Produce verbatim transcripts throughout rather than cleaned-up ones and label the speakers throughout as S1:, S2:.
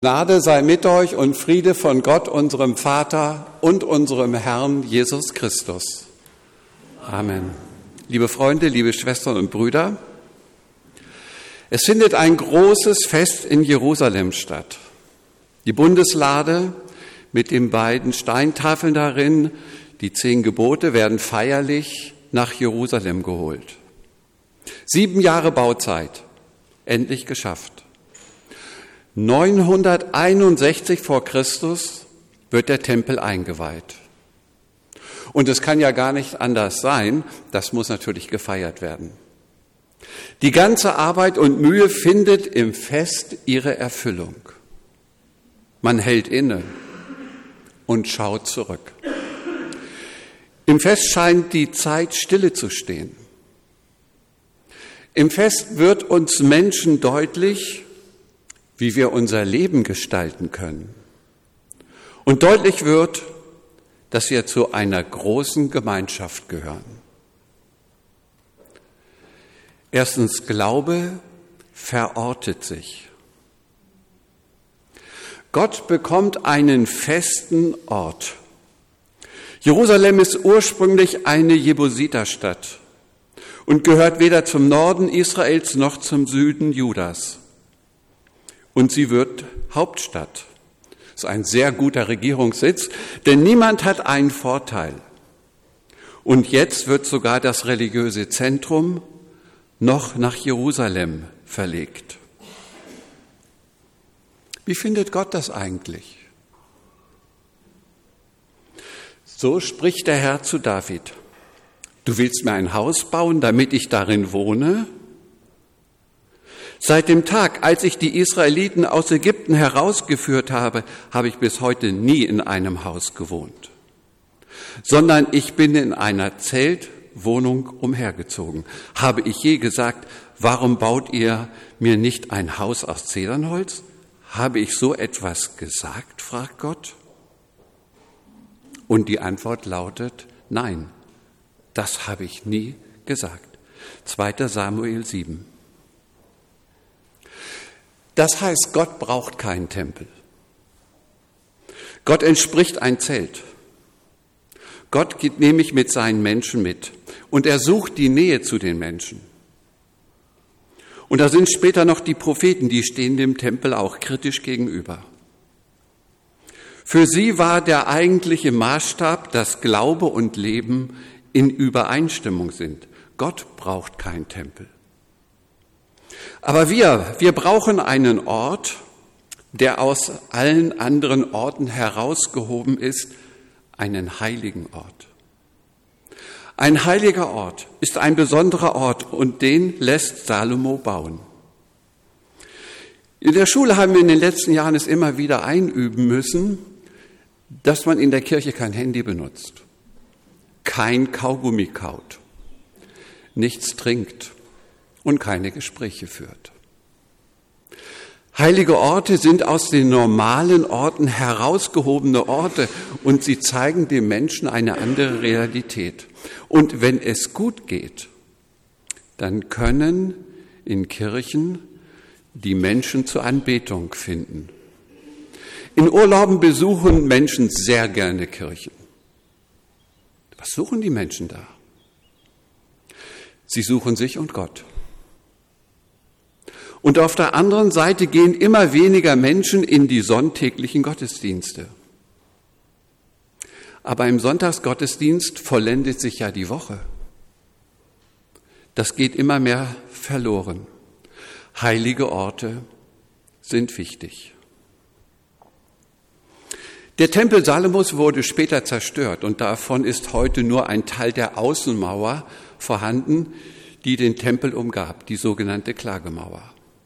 S1: Gnade sei mit euch und Friede von Gott, unserem Vater und unserem Herrn Jesus Christus. Amen. Liebe Freunde, liebe Schwestern und Brüder, es findet ein großes Fest in Jerusalem statt. Die Bundeslade mit den beiden Steintafeln darin, die zehn Gebote, werden feierlich nach Jerusalem geholt. Sieben Jahre Bauzeit, endlich geschafft. neunhunderteinundsechzig vor Christus wird der Tempel eingeweiht. Und es kann ja gar nicht anders sein, das muss natürlich gefeiert werden. Die ganze Arbeit und Mühe findet im Fest ihre Erfüllung. Man hält inne und schaut zurück. Im Fest scheint die Zeit stille zu stehen. Im Fest wird uns Menschen deutlich, wie wir unser Leben gestalten können. Und deutlich wird, dass wir zu einer großen Gemeinschaft gehören. Erstens, Glaube verortet sich. Gott bekommt einen festen Ort. Jerusalem ist ursprünglich eine Jebusiterstadt und gehört weder zum Norden Israels noch zum Süden Judas. Und sie wird Hauptstadt. Das ist ein sehr guter Regierungssitz, denn niemand hat einen Vorteil. Und jetzt wird sogar das religiöse Zentrum noch nach Jerusalem verlegt. Wie findet Gott das eigentlich? So spricht der Herr zu David: Du willst mir ein Haus bauen, damit ich darin wohne? Seit dem Tag, als ich die Israeliten aus Ägypten herausgeführt habe, habe ich bis heute nie in einem Haus gewohnt, sondern ich bin in einer Zeltwohnung umhergezogen. Habe ich je gesagt, warum baut ihr mir nicht ein Haus aus Zedernholz? Habe ich so etwas gesagt, fragt Gott. Und die Antwort lautet, nein, das habe ich nie gesagt. zweiter Samuel sieben. Das heißt, Gott braucht keinen Tempel. Gott entspricht ein Zelt. Gott geht nämlich mit seinen Menschen mit und er sucht die Nähe zu den Menschen. Und da sind später noch die Propheten, die stehen dem Tempel auch kritisch gegenüber. Für sie war der eigentliche Maßstab, dass Glaube und Leben in Übereinstimmung sind. Gott braucht keinen Tempel. Aber wir, wir brauchen einen Ort, der aus allen anderen Orten herausgehoben ist, einen heiligen Ort. Ein heiliger Ort ist ein besonderer Ort und den lässt Salomo bauen. In der Schule haben wir in den letzten Jahren es immer wieder einüben müssen, dass man in der Kirche kein Handy benutzt, kein Kaugummi kaut, nichts trinkt und keine Gespräche führt. Heilige Orte sind aus den normalen Orten herausgehobene Orte und sie zeigen dem Menschen eine andere Realität. Und wenn es gut geht, dann können in Kirchen die Menschen zur Anbetung finden. In Urlauben besuchen Menschen sehr gerne Kirchen. Was suchen die Menschen da? Sie suchen sich und Gott. Und auf der anderen Seite gehen immer weniger Menschen in die sonntäglichen Gottesdienste. Aber im Sonntagsgottesdienst vollendet sich ja die Woche. Das geht immer mehr verloren. Heilige Orte sind wichtig. Der Tempel Salomos wurde später zerstört und davon ist heute nur ein Teil der Außenmauer vorhanden, die den Tempel umgab, die sogenannte Klagemauer.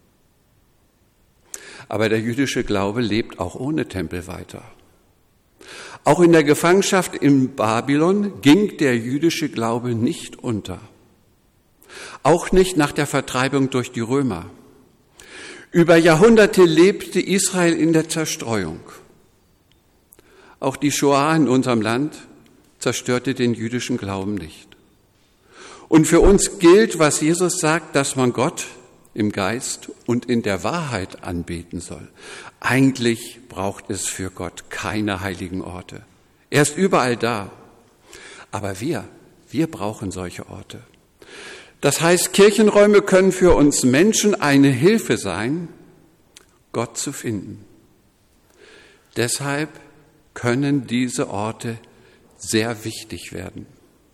S1: Aber der jüdische Glaube lebt auch ohne Tempel weiter. Auch in der Gefangenschaft in Babylon ging der jüdische Glaube nicht unter. Auch nicht nach der Vertreibung durch die Römer. Über Jahrhunderte lebte Israel in der Zerstreuung. Auch die Shoah in unserem Land zerstörte den jüdischen Glauben nicht. Und für uns gilt, was Jesus sagt, dass man Gott im Geist und in der Wahrheit anbeten soll. Eigentlich braucht es für Gott keine heiligen Orte. Er ist überall da. Aber wir, wir brauchen solche Orte. Das heißt, Kirchenräume können für uns Menschen eine Hilfe sein, Gott zu finden. Deshalb können diese Orte sehr wichtig werden.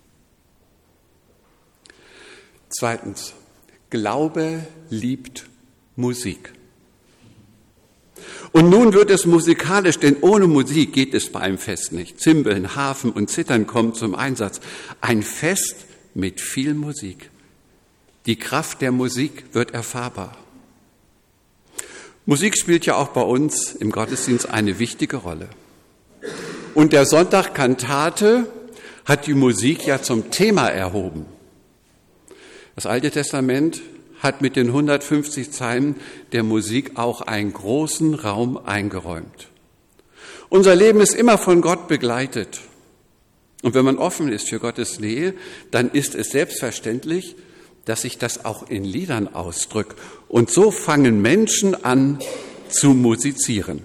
S1: Zweitens, Glaube liebt Musik. Und nun wird es musikalisch, denn ohne Musik geht es bei einem Fest nicht. Zimbeln, Harfen und Zittern kommen zum Einsatz. Ein Fest mit viel Musik. Die Kraft der Musik wird erfahrbar. Musik spielt ja auch bei uns im Gottesdienst eine wichtige Rolle. Und der Sonntag-Kantate hat die Musik ja zum Thema erhoben. Das Alte Testament hat mit den hundertfünfzig Psalmen der Musik auch einen großen Raum eingeräumt. Unser Leben ist immer von Gott begleitet. Und wenn man offen ist für Gottes Nähe, dann ist es selbstverständlich, dass sich das auch in Liedern ausdrückt. Und so fangen Menschen an zu musizieren.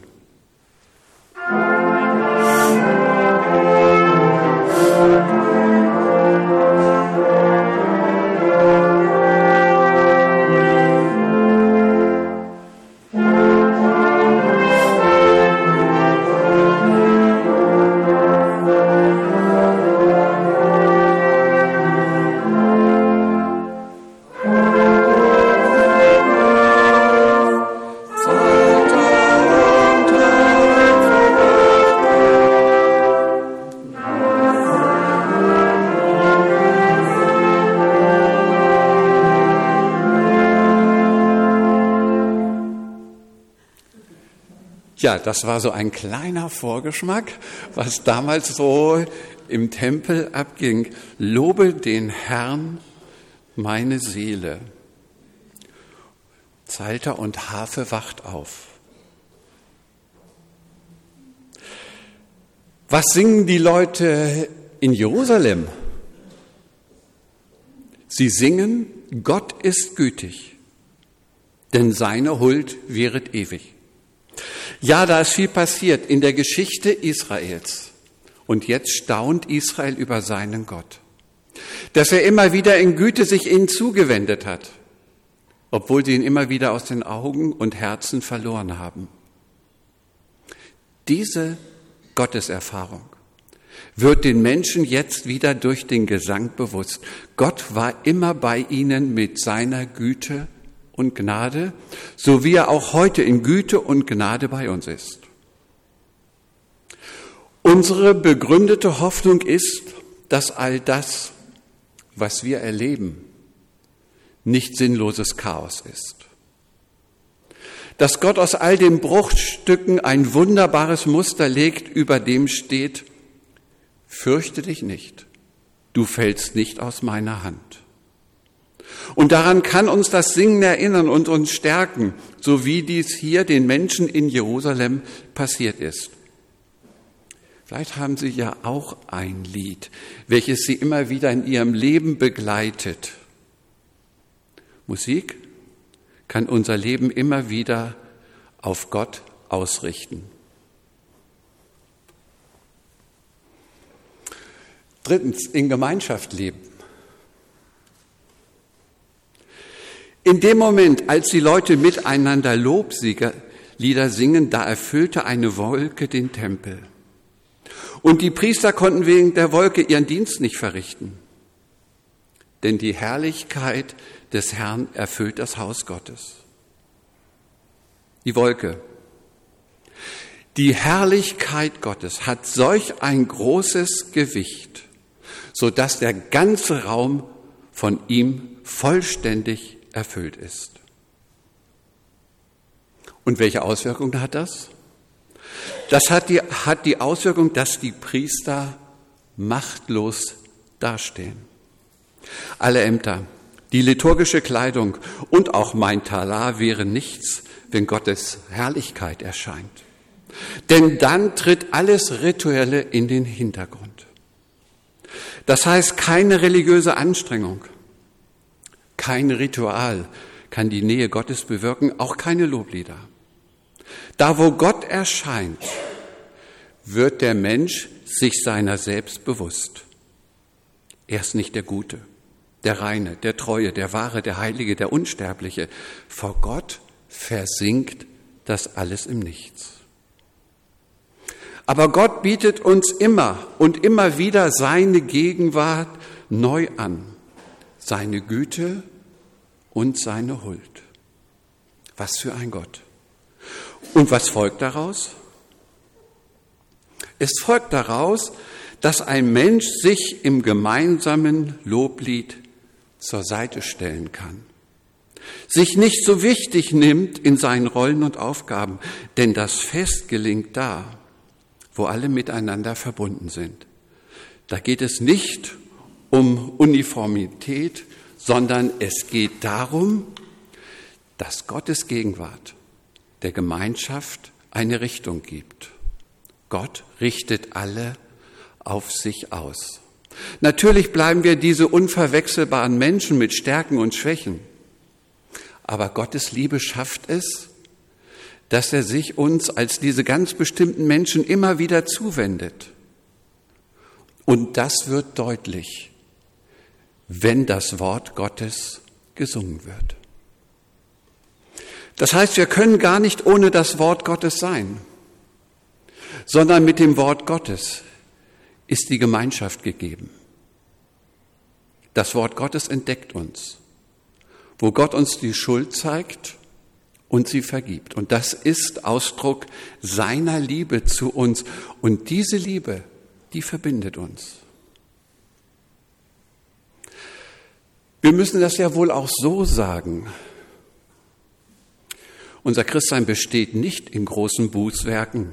S1: Ja, das war so ein kleiner Vorgeschmack, was damals so im Tempel abging. Lobe den Herrn, meine Seele. Psalter und Harfe wacht auf. Was singen die Leute in Jerusalem? Sie singen, Gott ist gütig, denn seine Huld währet ewig. Ja, da ist viel passiert in der Geschichte Israels. Und jetzt staunt Israel über seinen Gott. Dass er immer wieder in Güte sich ihnen zugewendet hat, obwohl sie ihn immer wieder aus den Augen und Herzen verloren haben. Diese Gotteserfahrung wird den Menschen jetzt wieder durch den Gesang bewusst. Gott war immer bei ihnen mit seiner Güte und Gnade, so wie er auch heute in Güte und Gnade bei uns ist. Unsere begründete Hoffnung ist, dass all das, was wir erleben, nicht sinnloses Chaos ist. Dass Gott aus all den Bruchstücken ein wunderbares Muster legt, über dem steht, fürchte dich nicht, du fällst nicht aus meiner Hand. Und daran kann uns das Singen erinnern und uns stärken, so wie dies hier den Menschen in Jerusalem passiert ist. Vielleicht haben Sie ja auch ein Lied, welches Sie immer wieder in Ihrem Leben begleitet. Musik kann unser Leben immer wieder auf Gott ausrichten. Drittens, in Gemeinschaft leben. In dem Moment, als die Leute miteinander Loblieder singen, da erfüllte eine Wolke den Tempel. Und die Priester konnten wegen der Wolke ihren Dienst nicht verrichten. Denn die Herrlichkeit des Herrn erfüllt das Haus Gottes. Die Wolke. Die Herrlichkeit Gottes hat solch ein großes Gewicht, sodass der ganze Raum von ihm vollständig erfüllt ist. Und welche Auswirkungen hat das? Das hat die, hat die Auswirkung, dass die Priester machtlos dastehen. Alle Ämter, die liturgische Kleidung und auch mein Talar wären nichts, wenn Gottes Herrlichkeit erscheint. Denn dann tritt alles Rituelle in den Hintergrund. Das heißt, keine religiöse Anstrengung, kein Ritual kann die Nähe Gottes bewirken, auch keine Loblieder. Da, wo Gott erscheint, wird der Mensch sich seiner selbst bewusst. Er ist nicht der Gute, der Reine, der Treue, der Wahre, der Heilige, der Unsterbliche. Vor Gott versinkt das alles im Nichts. Aber Gott bietet uns immer und immer wieder seine Gegenwart neu an, seine Güte und seine Huld. Was für ein Gott. Und was folgt daraus? Es folgt daraus, dass ein Mensch sich im gemeinsamen Loblied zur Seite stellen kann, sich nicht so wichtig nimmt in seinen Rollen und Aufgaben, denn das Fest gelingt da, wo alle miteinander verbunden sind. Da geht es nicht um Uniformität, sondern es geht darum, dass Gottes Gegenwart der Gemeinschaft eine Richtung gibt. Gott richtet alle auf sich aus. Natürlich bleiben wir diese unverwechselbaren Menschen mit Stärken und Schwächen. Aber Gottes Liebe schafft es, dass er sich uns als diese ganz bestimmten Menschen immer wieder zuwendet. Und das wird deutlich, wenn das Wort Gottes gesungen wird. Das heißt, wir können gar nicht ohne das Wort Gottes sein, sondern mit dem Wort Gottes ist die Gemeinschaft gegeben. Das Wort Gottes entdeckt uns, wo Gott uns die Schuld zeigt und sie vergibt. Und das ist Ausdruck seiner Liebe zu uns. Und diese Liebe, die verbindet uns. Wir müssen das ja wohl auch so sagen. Unser Christsein besteht nicht in großen Bußwerken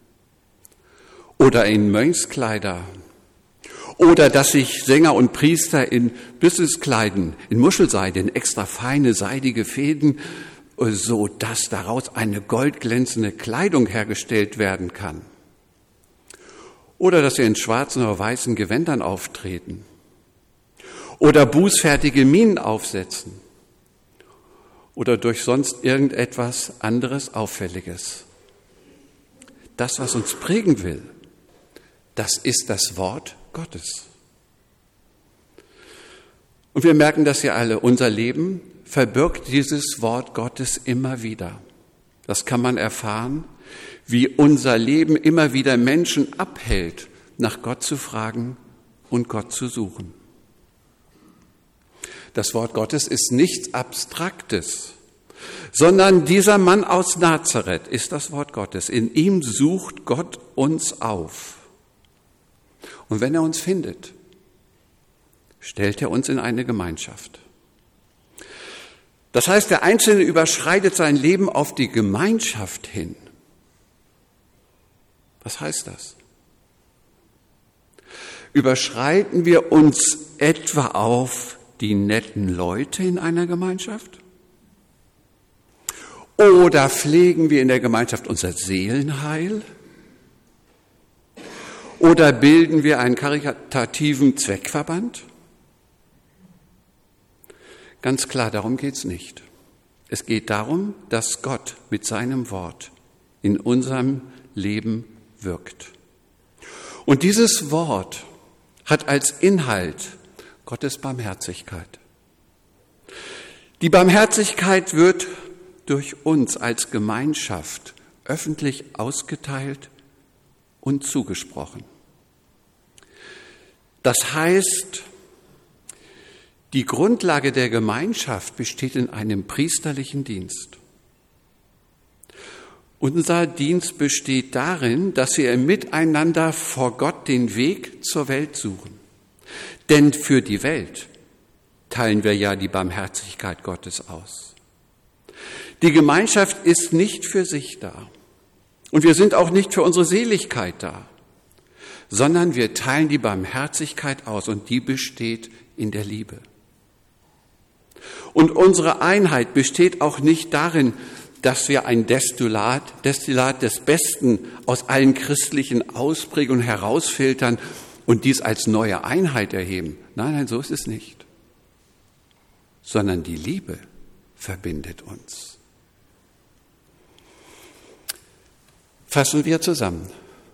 S1: oder in Mönchskleider oder dass sich Sänger und Priester in Büsses kleiden, in Muschelseide, in extra feine, seidige Fäden, so dass daraus eine goldglänzende Kleidung hergestellt werden kann. Oder dass sie in schwarzen oder weißen Gewändern auftreten. Oder bußfertige Mienen aufsetzen. Oder durch sonst irgendetwas anderes Auffälliges. Das, was uns prägen will, das ist das Wort Gottes. Und wir merken das ja alle, unser Leben verbirgt dieses Wort Gottes immer wieder. Das kann man erfahren, wie unser Leben immer wieder Menschen abhält, nach Gott zu fragen und Gott zu suchen. Das Wort Gottes ist nichts Abstraktes, sondern dieser Mann aus Nazareth ist das Wort Gottes. In ihm sucht Gott uns auf. Und wenn er uns findet, stellt er uns in eine Gemeinschaft. Das heißt, der Einzelne überschreitet sein Leben auf die Gemeinschaft hin. Was heißt das? Überschreiten wir uns etwa auf die netten Leute in einer Gemeinschaft? Oder pflegen wir in der Gemeinschaft unser Seelenheil? Oder bilden wir einen karitativen Zweckverband? Ganz klar, darum geht es nicht. Es geht darum, dass Gott mit seinem Wort in unserem Leben wirkt. Und dieses Wort hat als Inhalt Gottes Barmherzigkeit. Die Barmherzigkeit wird durch uns als Gemeinschaft öffentlich ausgeteilt und zugesprochen. Das heißt, die Grundlage der Gemeinschaft besteht in einem priesterlichen Dienst. Unser Dienst besteht darin, dass wir miteinander vor Gott den Weg zur Welt suchen. Denn für die Welt teilen wir ja die Barmherzigkeit Gottes aus. Die Gemeinschaft ist nicht für sich da. Und wir sind auch nicht für unsere Seligkeit da, sondern wir teilen die Barmherzigkeit aus und die besteht in der Liebe. Und unsere Einheit besteht auch nicht darin, dass wir ein Destillat, Destillat des Besten aus allen christlichen Ausprägungen herausfiltern und dies als neue Einheit erheben. Nein, nein, so ist es nicht. Sondern die Liebe verbindet uns. Fassen wir zusammen.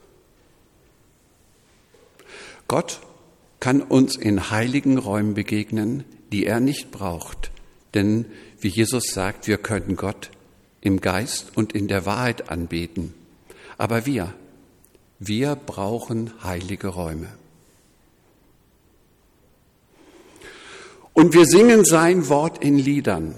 S1: Gott kann uns in heiligen Räumen begegnen, die er nicht braucht. Denn, wie Jesus sagt, wir können Gott im Geist und in der Wahrheit anbeten. Aber wir, wir brauchen heilige Räume. Und wir singen sein Wort in Liedern.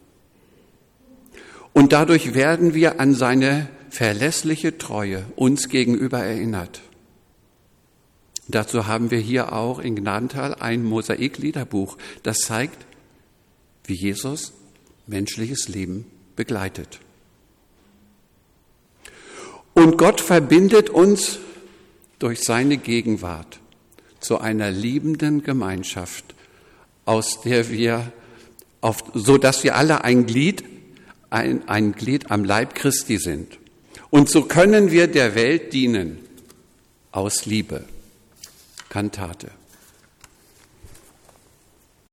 S1: Und dadurch werden wir an seine verlässliche Treue uns gegenüber erinnert. Dazu haben wir hier auch in Gnadental ein Mosaikliederbuch, das zeigt, wie Jesus menschliches Leben begleitet. Und Gott verbindet uns durch seine Gegenwart zu einer liebenden Gemeinschaft, aus der wir, auf, so dass wir alle ein Glied, ein, ein Glied am Leib Christi sind. Und so können wir der Welt dienen aus Liebe. Kantate.